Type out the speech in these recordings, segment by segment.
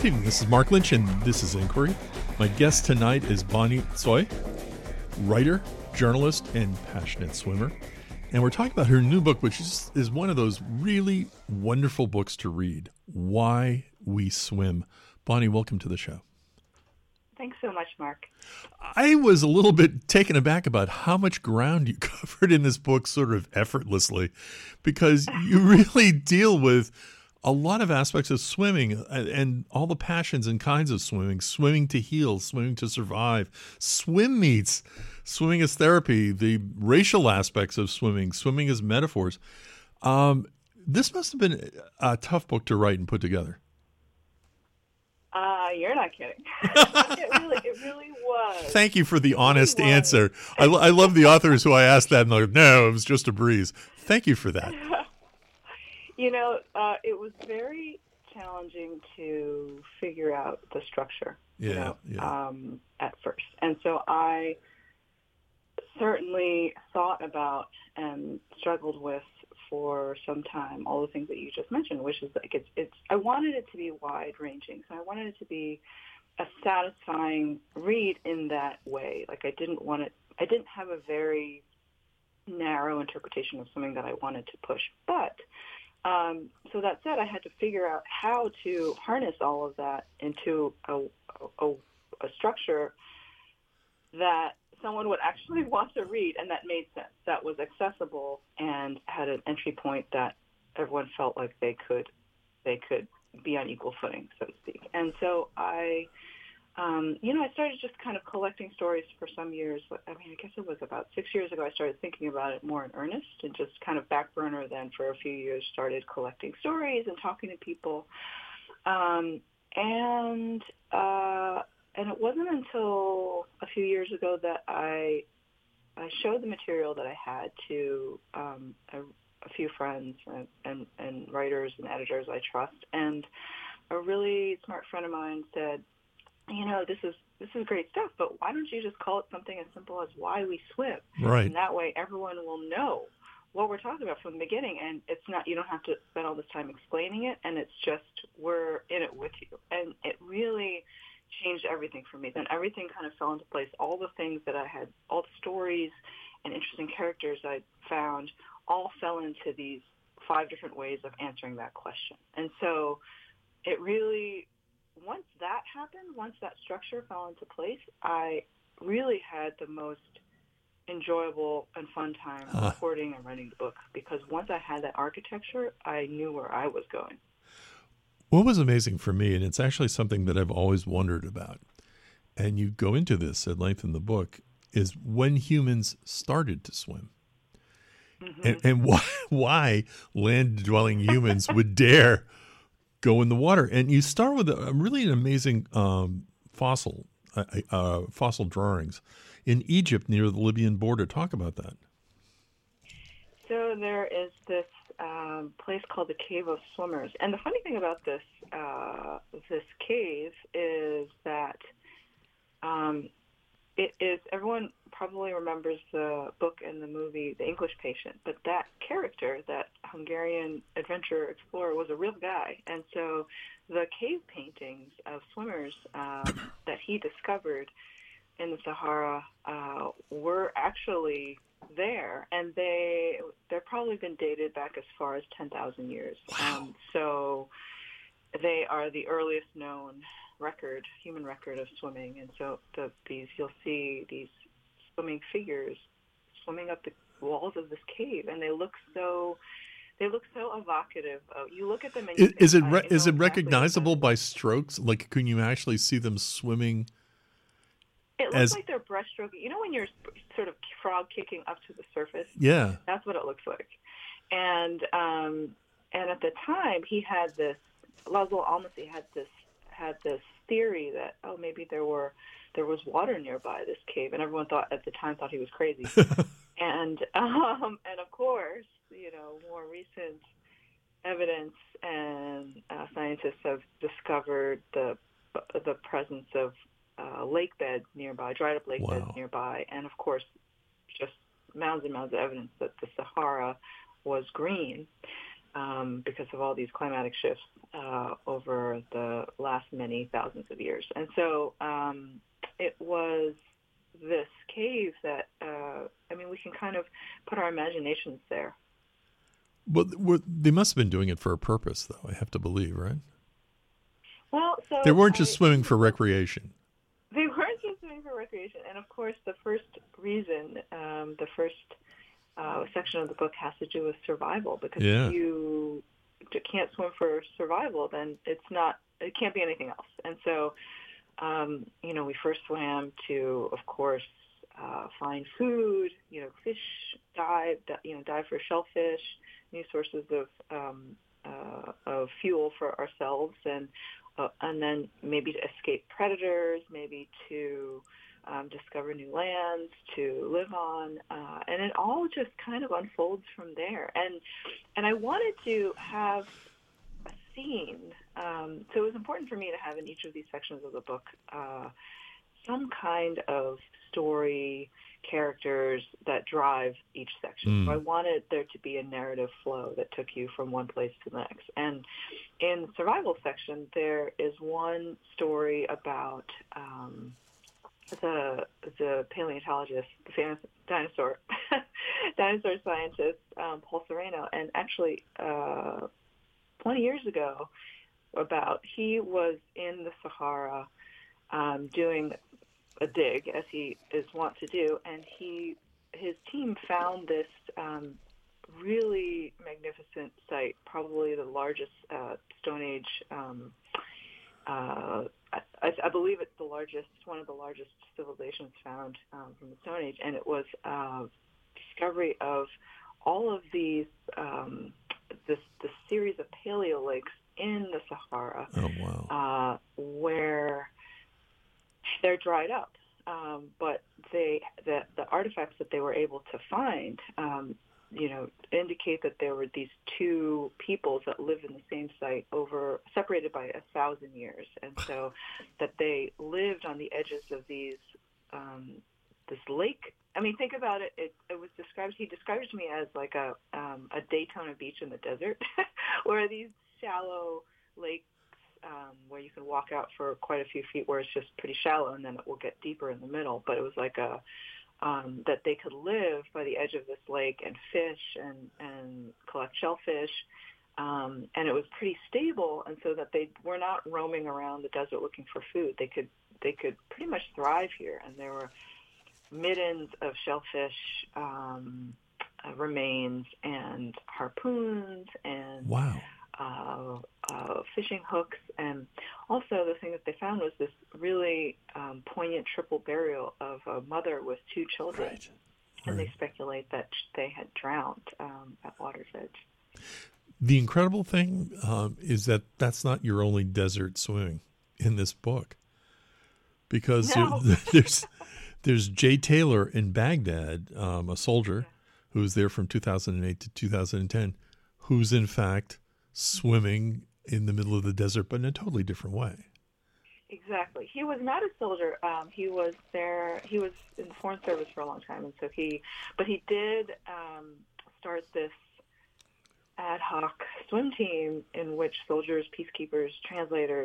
Good evening. This is Mark Lynch, and this is Inquiry. My guest tonight is Bonnie Tsui, writer, journalist, and passionate swimmer. And we're talking about her new book, which is one of those really wonderful books to read, Why We Swim. Bonnie, welcome to the show. Thanks so much, Mark. I was a little bit taken aback about how much ground you covered in this book sort of effortlessly, because you really deal with a lot of aspects of swimming and all the passions and kinds of swimming, swimming to heal, swimming to survive, swim meets, swimming as therapy, the racial aspects of swimming, swimming as metaphors. This must have been a tough book to write and put together. You're not kidding. It really was. Thank you for the honest answer. I love the authors who I asked that and they're like, no, it was just a breeze. Thank you for that. It was very challenging to figure out the structure, at first. And so I certainly thought about and struggled with for some time all the things that you just mentioned, which is like I wanted it to be wide ranging. So I wanted it to be a satisfying read in that way. Like I didn't have a very narrow interpretation of something that I wanted to push. But so that said, I had to figure out how to harness all of that into a structure that someone would actually want to read and that made sense, that was accessible and had an entry point that everyone felt like they could be on equal footing, so to speak. And so I started just kind of collecting stories for some years. I guess it was about 6 years ago I started thinking about it more in earnest, and just kind of back burner then for a few years started collecting stories and talking to people. And it wasn't until a few years ago that I showed the material that I had to a few friends and writers and editors I trust. And a really smart friend of mine said, this is great stuff, but why don't you just call it something as simple as Why We Swim? Right. And that way everyone will know what we're talking about from the beginning, and it's not, you don't have to spend all this time explaining it, and it's just, we're in it with you. And it really changed everything for me. Then everything kind of fell into place. All the things that I had, all the stories and interesting characters I found all fell into these 5 different ways of answering that question. And so it really, once that happened, once that structure fell into place, I really had the most enjoyable and fun time recording and writing the book, because once I had that architecture, I knew where I was going. What was amazing for me, and it's actually something that I've always wondered about, and you go into this at length in the book, is when humans started to swim. Mm-hmm. And why land-dwelling humans would dare go in the water. And you start with a really amazing fossil drawings in Egypt near the Libyan border. Talk about that. So there is this place called the Cave of Swimmers, and the funny thing about this cave is that it is, everyone probably remembers the book and the movie The English Patient, but that character, that Hungarian adventure explorer, was a real guy. And so the cave paintings of swimmers that he discovered in the Sahara were actually there, and they've probably been dated back as far as 10,000 years. Wow. So they are the earliest known human record of swimming. And so you'll see these swimming figures swimming up the walls of this cave, and they look so evocative. You look at them and is it recognizable by strokes? Like, can you actually see them swimming? It looks like they're breaststroking. You know when you're sort of frog kicking up to the surface? Yeah. That's what it looks like. And at the time, he had this, Laszlo Almasy had this theory that, maybe there was water nearby this cave, and everyone at the time thought he was crazy. And of course, more recent evidence and scientists have discovered the presence of lake beds nearby, dried up lake beds nearby, and of course, just mounds and mounds of evidence that the Sahara was green because of all these climatic shifts over the last many thousands of years. And so it was this cave that, we can kind of put our imaginations there. Well, they must have been doing it for a purpose, though, I have to believe, right? Well, so they weren't just swimming for recreation. They weren't just swimming for recreation. And, of course, the first reason, the first section of the book has to do with survival, because if you can't swim for survival, then it can't be anything else. And so, we first swam to, of course, find food, fish, dive for shellfish, new sources of fuel for ourselves, and then maybe to escape predators, maybe to discover new lands to live on, and it all just kind of unfolds from there. And I wanted to have a scene, so it was important for me to have in each of these sections of the book some kind of story, characters that drive each section. So I wanted there to be a narrative flow that took you from one place to the next. And in the survival section, there is one story about the paleontologist, the famous dinosaur scientist, Paul Sereno. And actually, 20 years ago, he was in the Sahara doing a dig, as he is wont to do, and his team found this really magnificent site, probably the largest Stone Age. I believe it's one of the largest civilizations found from the Stone Age, and it was discovery of all of these this series of paleo lakes in the Sahara. Oh, wow. Where they're dried up, but the artifacts that they were able to find, indicate that there were these two peoples that lived in the same site separated by 1,000 years, and so that they lived on the edges of this lake. I mean, think about it. He described it to me as like a Daytona Beach in the desert, where these shallow lakes, where you can walk out for quite a few feet, where it's just pretty shallow, and then it will get deeper in the middle. But it was like that they could live by the edge of this lake and fish and collect shellfish, and it was pretty stable, and so that they were not roaming around the desert looking for food. They could pretty much thrive here, and there were middens of shellfish remains and harpoons and wow. Fishing hooks. And also the thing that they found was this really poignant triple burial of a mother with two children. Right. And they speculate that they had drowned at water's edge. The incredible thing is that that's not your only desert swimming in this book, because there's Jay Taylor in Baghdad, a soldier who was there from 2008 to 2010, who's in fact swimming in the middle of the desert, but in a totally different way. Exactly. He was not a soldier. He was there. He was in the Foreign Service for a long time, and so he did start this ad hoc swim team in which soldiers, peacekeepers, translators,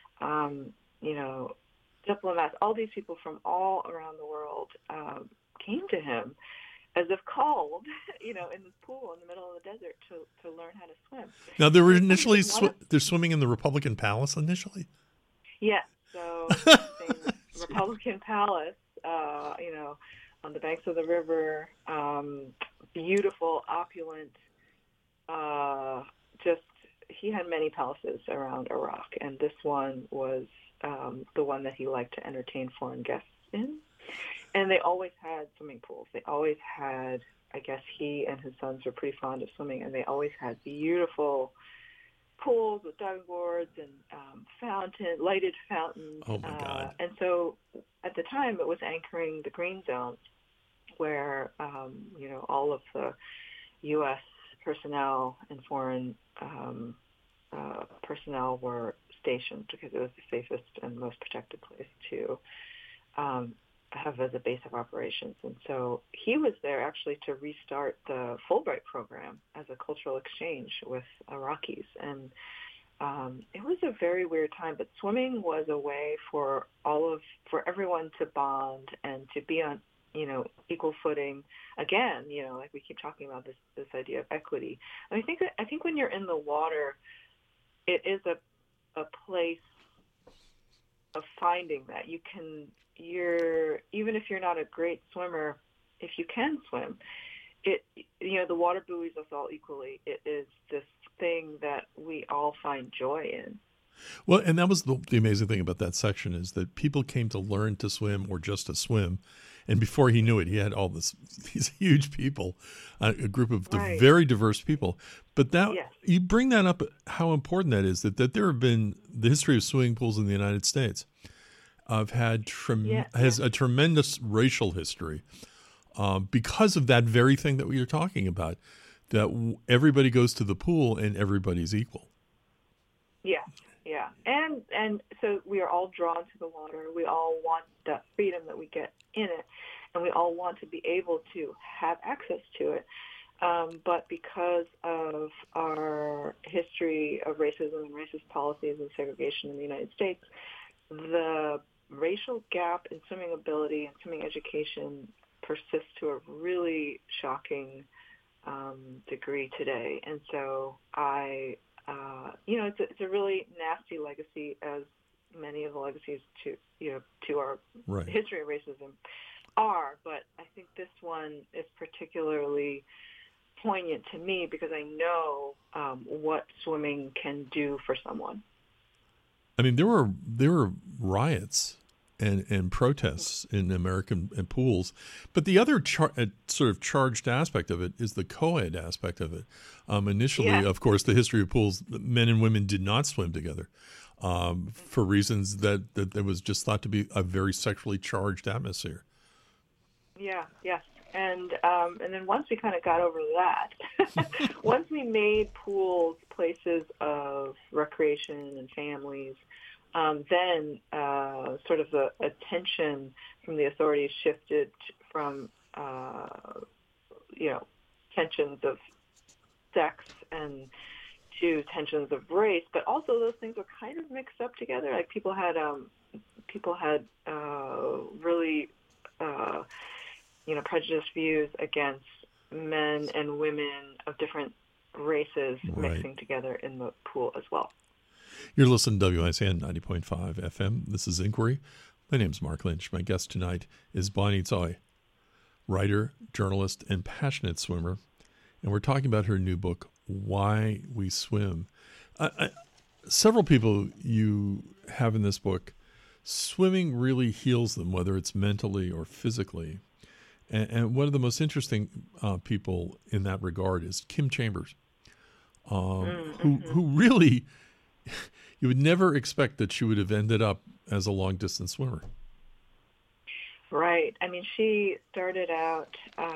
diplomats, all these people from all around the world came to him as if called, in this pool in the middle of the desert to learn how to swim. Now, they were initially they're swimming in the Republican Palace initially? Yes. So Republican Palace, on the banks of the river, beautiful, opulent, he had many palaces around Iraq, and this one was the one that he liked to entertain foreign guests in. And they always had swimming pools. They always had, I guess he and his sons were pretty fond of swimming, and they always had beautiful pools with diving boards and lighted fountains. Oh, my God. And so at the time, it was anchoring the green zone where, all of the U.S. personnel and foreign personnel were stationed, because it was the safest and most protected place to have as a base of operations. And so he was there actually to restart the Fulbright program as a cultural exchange with Iraqis. And it was a very weird time, but swimming was a way for everyone to bond and to be on, equal footing. Again, like we keep talking about this idea of equity. And I think when you're in the water, it is a place of finding that even if you're not a great swimmer, if you can swim, the water buoys us all equally. It is this thing that we all find joy in. Well, and that was the amazing thing about that section, is that people came to learn to swim or just to swim. And before he knew it, he had all these huge people, a group of very diverse people. But you bring that up, how important that is, that there have been the history of swimming pools in the United States has a tremendous racial history because of that very thing that we are talking about, that everybody goes to the pool and everybody's equal. Yeah. Yeah. And so we are all drawn to the water. We all want that freedom that we get in it, and we all want to be able to have access to it. But because of our history of racism and racist policies and segregation in the United States, the racial gap in swimming ability and swimming education persists to a really shocking degree today. And so it's a really nasty legacy, as many of the legacies to our history of racism are. But I think this one is particularly poignant to me because I know what swimming can do for someone. I mean, there were riots and protests in American pools, but the other sort of charged aspect of it is the co-ed aspect of it. Initially, of course, the history of pools, men and women did not swim together for reasons that there was just thought to be a very sexually charged atmosphere. Yeah, yes. And then once we kind of got over that, once we made pools places of recreation and families, then sort of the attention from the authorities shifted from, tensions of sex and to tensions of race, but also those things were kind of mixed up together. Like people had really prejudiced views against men and women of different races mixing together in the pool as well. You're listening to WICN 90.5 FM. This is Inquiry. My name's Mark Lynch. My guest tonight is Bonnie Tsui, writer, journalist, and passionate swimmer. And we're talking about her new book, Why We Swim. Several people you have in this book, swimming really heals them, whether it's mentally or physically. And one of the most interesting people in that regard is Kim Chambers, who really, you would never expect that she would have ended up as a long-distance swimmer. Right. I mean, she started out.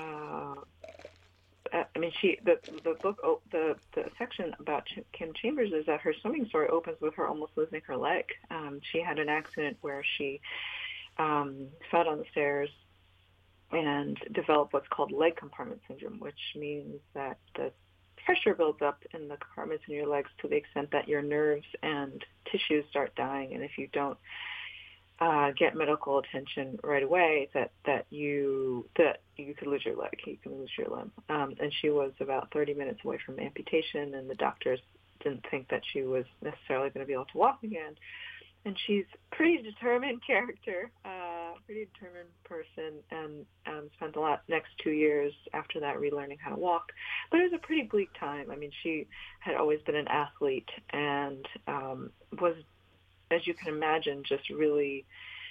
The book, the section about Kim Chambers is that her swimming story opens with her almost losing her leg. She had an accident where she fell down the stairs and developed what's called leg compartment syndrome, which means that the pressure builds up in the compartments in your legs to the extent that your nerves and tissues start dying, and if you don't get medical attention right away, that you could lose your leg, you can lose your limb. And she was about 30 minutes away from amputation, and the doctors didn't think that she was necessarily going to be able to walk again. And she's a pretty determined character, pretty determined person, and spent the next 2 years after that relearning how to walk. But it was a pretty bleak time. I mean, she had always been an athlete and was, as you can imagine, just really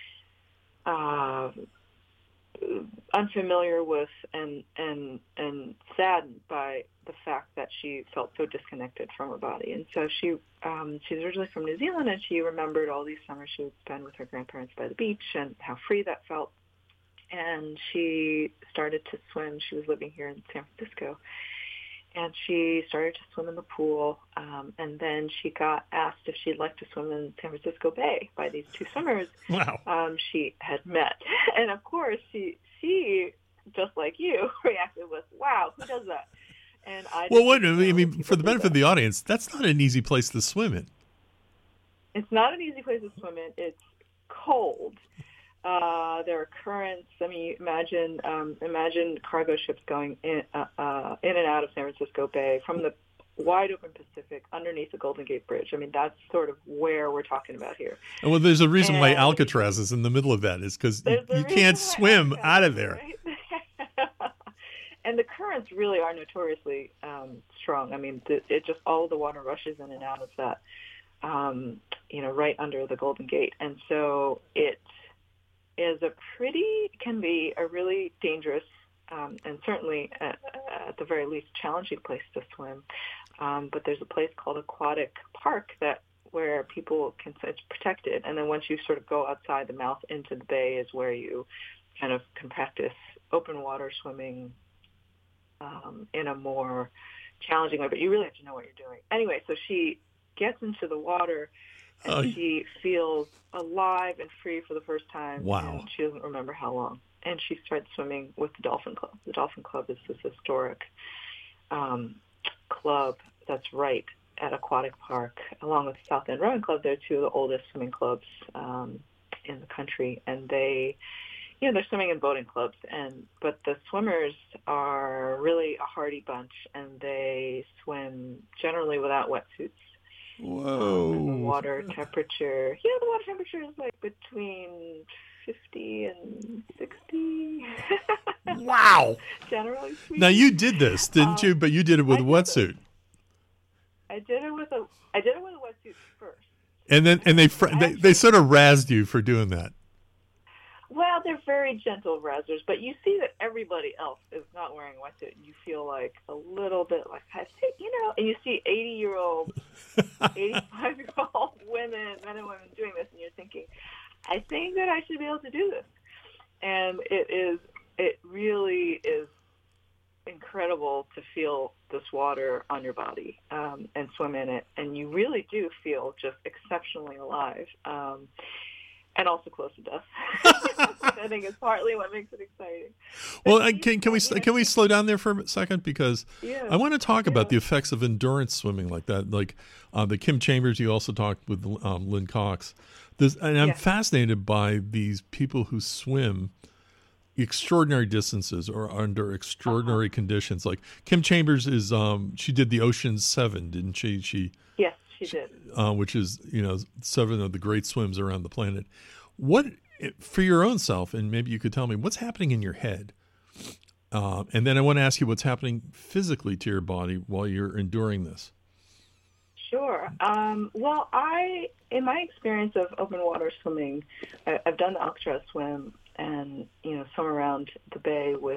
unfamiliar with and saddened by the fact that she felt so disconnected from her body. And so she's originally from New Zealand, and she remembered all these summers she would spend with her grandparents by the beach and how free that felt. And she started to swim. She was living here in San Francisco. And she started to swim in the pool, and then she got asked if she'd like to swim in San Francisco Bay by these two swimmers she had met. And, of course, she just like you, reacted with, wow, who does that? And for the benefit of the audience, that's not an easy place to swim in. It's not an easy place to swim in. It's cold. There are currents. I mean, imagine cargo ships going in and out of San Francisco Bay from the wide open Pacific underneath the Golden Gate Bridge. I mean, that's sort of where we're talking about here. And well, there's a reason why Alcatraz is in the middle of that, is because you can't swim out of there. Right? And the currents really are notoriously strong. I mean, it just, all of the water rushes in and out of that, right under the Golden Gate. And so it is can be a really dangerous and certainly at the very least challenging place to swim. But there's a place called Aquatic Park where people it's protected. And then once you sort of go outside the mouth into the bay is where you kind of can practice open water swimming in a more challenging way. But you really have to know what you're doing. Anyway, so she gets into the water and she feels alive and free for the first time. Wow. And she doesn't remember how long. And she starts swimming with the Dolphin Club. The Dolphin Club is this historic club that's right at Aquatic Park. Along with South End Rowing Club, they're two of the oldest swimming clubs in the country. And they're swimming and boating clubs. But the swimmers are really a hardy bunch, and they swim generally without wetsuits. Whoa. And the water temperature, the water temperature is like between 50 and 60. Wow. Generally speaking. Now you did this, didn't you? But you did it with a wetsuit. I did it with a wetsuit first. And then they sort of razzed you for doing that. Well, they're very gentle razzers, but you see that everybody else is not wearing a wetsuit, and you feel like a little bit like, and you see 80-year-old, 85-year-old men and women doing this, and you're thinking, I think that I should be able to do this. And it really is incredible to feel this water on your body and swim in it, and you really do feel just exceptionally alive. And also close to death. I think it's partly what makes it exciting. Well, can we slow down there for a second, because I want to talk about the effects of endurance swimming like that, like the Kim Chambers. You also talked with Lynn Cox. And I'm fascinated by these people who swim extraordinary distances or under extraordinary conditions. Like Kim Chambers is she did the Ocean's 7, didn't she? Yes. She did. Which is, 7 of the great swims around the planet. What, for your own self, and maybe you could tell me, what's happening in your head? And then I want to ask you what's happening physically to your body while you're enduring this. Sure. Well, in my experience of open water swimming, I've done the Alcatraz swim and, swim around the bay with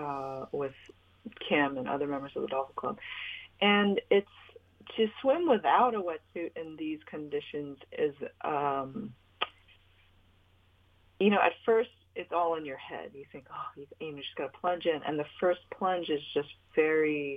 Kim and other members of the Dolphin Club. And it's, to swim without a wetsuit in these conditions is, at first it's all in your head. You think, you just got to plunge in. And the first plunge is just very,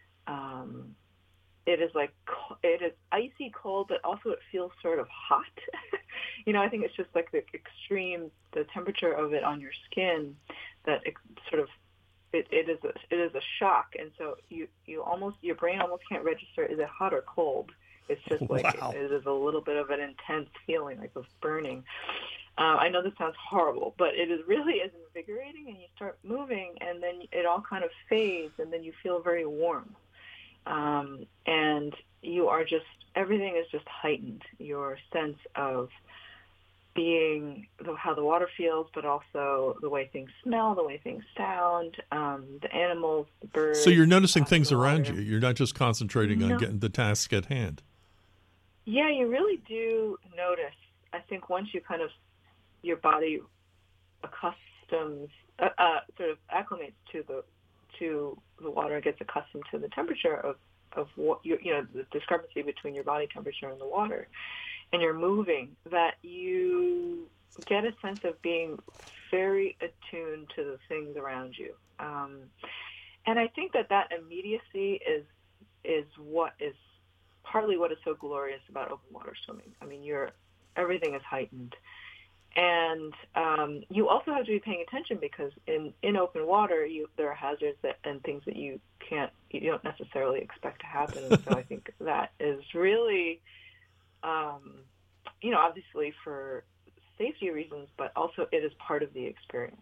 it is icy cold, but also it feels sort of hot. I think it's just like the temperature of it on your skin that it sort of, it is a shock, and so your brain almost can't register, is it hot or cold? It's just like it is a little bit of an intense feeling, like of burning. I know this sounds horrible, but it really is invigorating, and you start moving, and then it all kind of fades, and then you feel very warm, and you are just, everything is just heightened. Your sense of being, how the water feels, but also the way things smell, the way things sound, the animals, the birds. So you're noticing things around you. You're not just concentrating on getting the task at hand. Yeah, you really do notice. I think once you your body accustoms, sort of acclimates to the water, and gets accustomed to the temperature of what the discrepancy between your body temperature and the water, and you're moving, that you get a sense of being very attuned to the things around you. And I think that immediacy is what is partly what is so glorious about open water swimming. I mean, everything is heightened. And you also have to be paying attention, because in open water, there are hazards and things that you don't necessarily expect to happen. And so I think that is really obviously for safety reasons, but also it is part of the experience.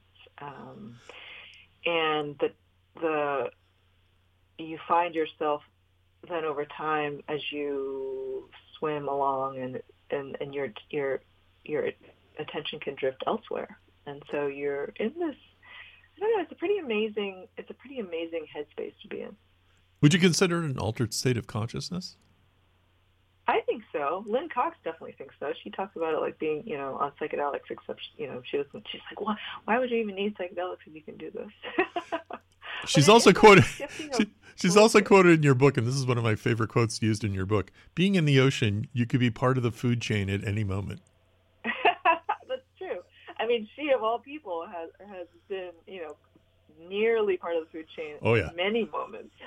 And the you find yourself then over time as you swim along, and your attention can drift elsewhere, and so you're in this. I don't know. It's a pretty amazing headspace to be in. Would you consider it an altered state of consciousness? I think so. Lynn Cox definitely thinks so. She talks about it like being, on psychedelics, except, she's like, why would you even need psychedelics if you can do this? She's also quoted. She's also quoted in your book, and this is one of my favorite quotes used in your book. Being in the ocean, you could be part of the food chain at any moment. That's true. I mean, she of all people has been, nearly part of the food chain. Oh yeah, in many moments.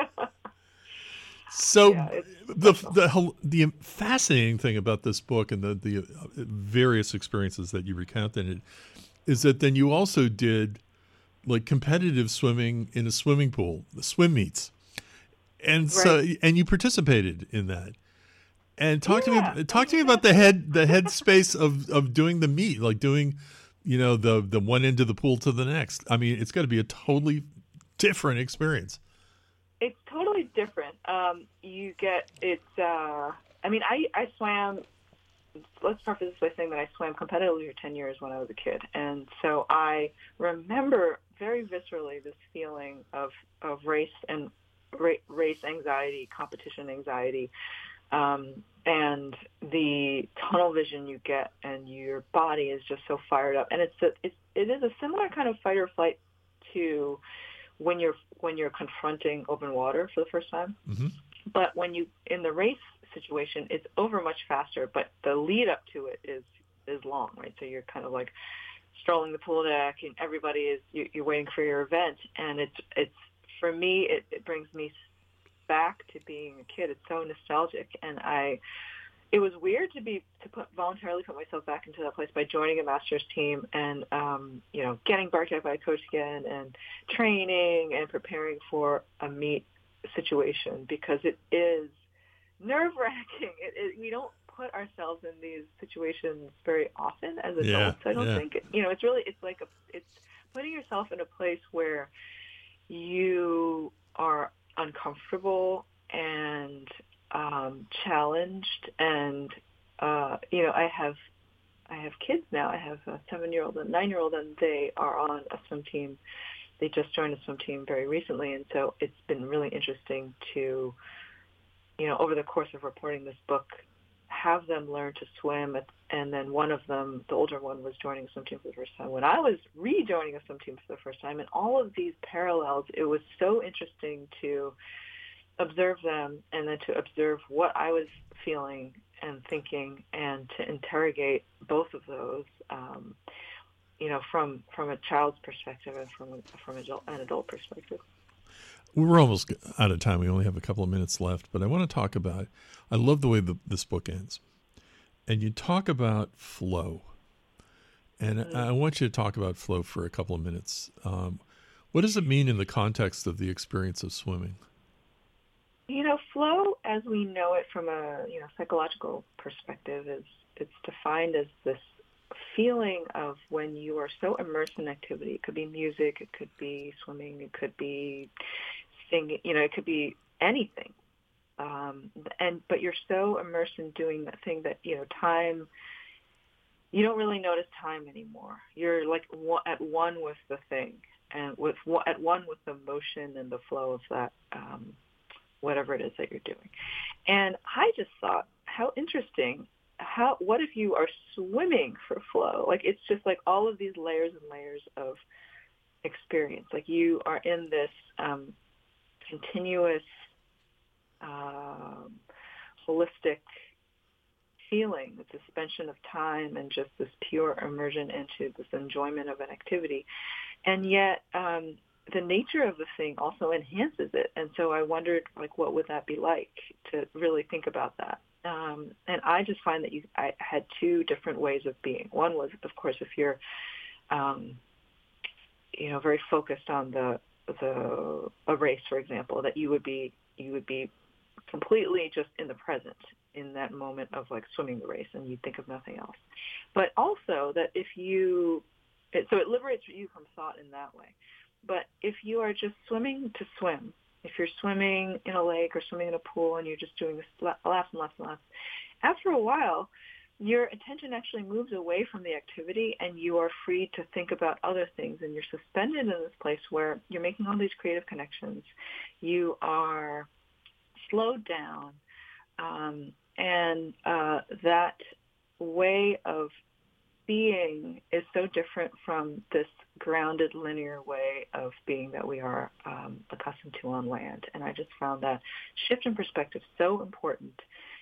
So the fascinating thing about this book and the various experiences that you recount in it is that then you also did like competitive swimming in a swimming pool, the swim meets, and and you participated in that. And talk to me about the headspace of doing the meet, like doing, the one end of the pool to the next. I mean, it's got to be a totally different experience. It's totally different. I swam, let's preface this by saying that I swam competitively for 10 years when I was a kid. And so I remember very viscerally this feeling of race anxiety, competition anxiety, and the tunnel vision you get, and your body is just so fired up. And it is a similar kind of fight or flight to when you're confronting open water for the first time. Mm-hmm. But when you in the race situation, it's over much faster, but the lead up to it is long, right? So you're kind of like strolling the pool deck, and everybody is you're waiting for your event, and it's for me it brings me back to being a kid. It's so nostalgic, and it was weird to voluntarily put myself back into that place by joining a master's team and, getting barked at by a coach again and training and preparing for a meet situation, because it is nerve-wracking. We don't put ourselves in these situations very often as adults. I don't think, it's putting yourself in a place where you are uncomfortable and challenged, and I have kids now. I have a 7-year-old and a 9-year-old, and they are on a swim team. They just joined a swim team very recently, and so it's been really interesting to, over the course of reporting this book, have them learn to swim. And then one of them, the older one, was joining a swim team for the first time when I was rejoining a swim team for the first time. And all of these parallels, it was so interesting to observe them, and then to observe what I was feeling and thinking, and to interrogate both of those, from a child's perspective and from an adult perspective. We're almost out of time. We only have a couple of minutes left, but I want to talk about, I love the way this book ends. And you talk about flow. And I want you to talk about flow for a couple of minutes. What does it mean in the context of the experience of swimming? Flow, as we know it from a psychological perspective, it's defined as this feeling of when you are so immersed in activity. It could be music, it could be swimming, it could be singing, it could be anything. But you're so immersed in doing that thing that time. You don't really notice time anymore. You're like at one with the thing, and at one with the motion and the flow of that. Whatever it is that you're doing. And I just thought, how interesting. What if you are swimming for flow? Like, it's just like all of these layers and layers of experience. Like, you are in this continuous, holistic feeling, the suspension of time, and just this pure immersion into this enjoyment of an activity. And yet, the nature of the thing also enhances it. And so I wondered, what would that be like to really think about that? And I just find that I had two different ways of being. One was, of course, if you're, very focused on a race, for example, that you would be completely just in the present, in that moment of like swimming the race, and you think of nothing else. But also that so it liberates you from thought in that way. But if you are just swimming to swim, if you're swimming in a lake or swimming in a pool and you're just doing this laps and laps and laps, after a while, your attention actually moves away from the activity and you are free to think about other things, and you're suspended in this place where you're making all these creative connections. You are slowed down, and that way of being is so different from this grounded, linear way of being that we are accustomed to on land. And I just found that shift in perspective so important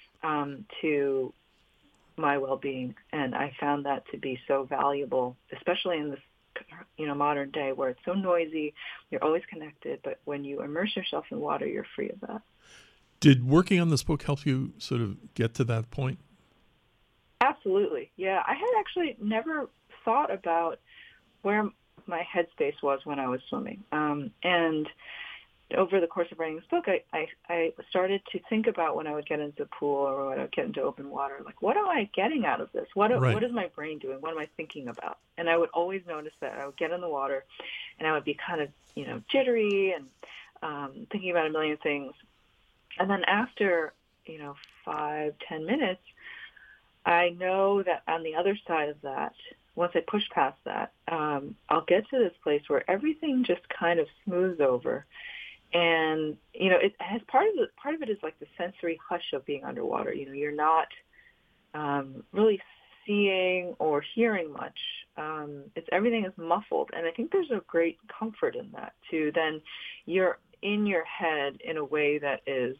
to my well-being, and I found that to be so valuable, especially in this modern day where it's so noisy. You're always connected, but when you immerse yourself in water, you're free of that. Did working on this book help you sort of get to that point? Absolutely. Yeah. I had actually never thought about where my headspace was when I was swimming. And over the course of writing this book, I started to think about when I would get into the pool or when I would get into open water, like, what am I getting out of this? What is my brain doing? What am I thinking about? And I would always notice that I would get in the water and I would be kind of, jittery and thinking about a million things. And then after, 5-10 minutes, I know that on the other side of that, once I push past that, I'll get to this place where everything just kind of smooths over. And, it has part of it is like the sensory hush of being underwater. You're not really seeing or hearing much. Everything is muffled. And I think there's a great comfort in that too. Then you're in your head in a way that is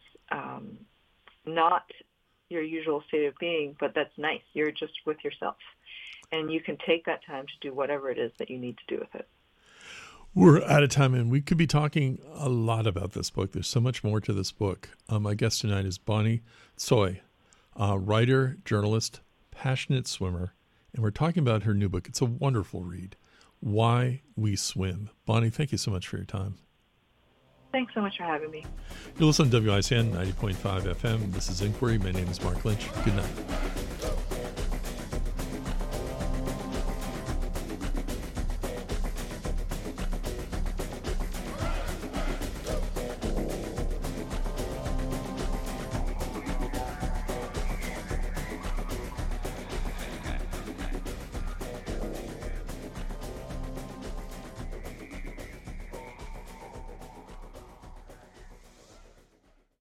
not your usual state of being, but that's nice. You're just with yourself. And you can take that time to do whatever it is that you need to do with it. We're out of time, and we could be talking a lot about this book. There's so much more to this book. My guest tonight is Bonnie Tsui, writer, journalist, passionate swimmer, and we're talking about her new book. It's a wonderful read, Why We Swim. Bonnie, thank you so much for your time. Thanks so much for having me. You're listening to WICN 90.5 FM. This is Inquiry. My name is Mark Lynch. Good night.